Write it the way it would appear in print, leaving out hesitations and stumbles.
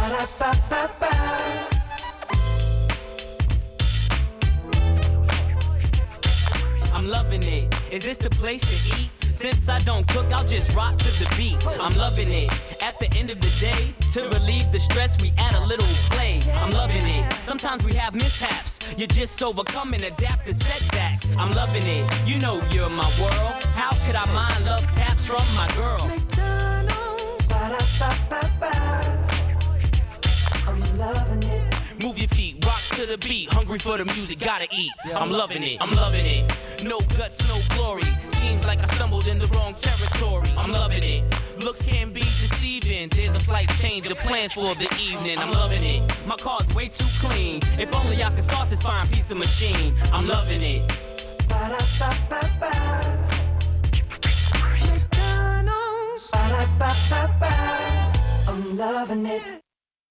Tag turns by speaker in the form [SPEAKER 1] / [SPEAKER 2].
[SPEAKER 1] Ba-da-ba-ba-ba. I'm loving it. Is this the place to eat? Since I don't cook, I'll just rock to the beat. I'm loving it. At the end of the day, to relieve the stress, we add a little play. I'm loving it. Sometimes we have mishaps. You just overcome and adapt to setbacks. I'm loving it. You know you're my world. How could I mind love taps from my girl? McDonald's. Ba-da-ba-ba-ba. I'm loving it. Move your feet, rock to the beat. Hungry for the music, gotta eat. I'm loving it, I'm loving it. No guts, no glory. Seems like I stumbled in the wrong territory. I'm loving it. Looks can be deceiving. There's a slight change of plans for the evening. I'm loving it. My car's way too clean. If only I could start this fine piece of machine. I'm loving it. Ba-da-ba-ba-ba. McDonald's. Ba-da-ba-ba-ba. I'm loving it.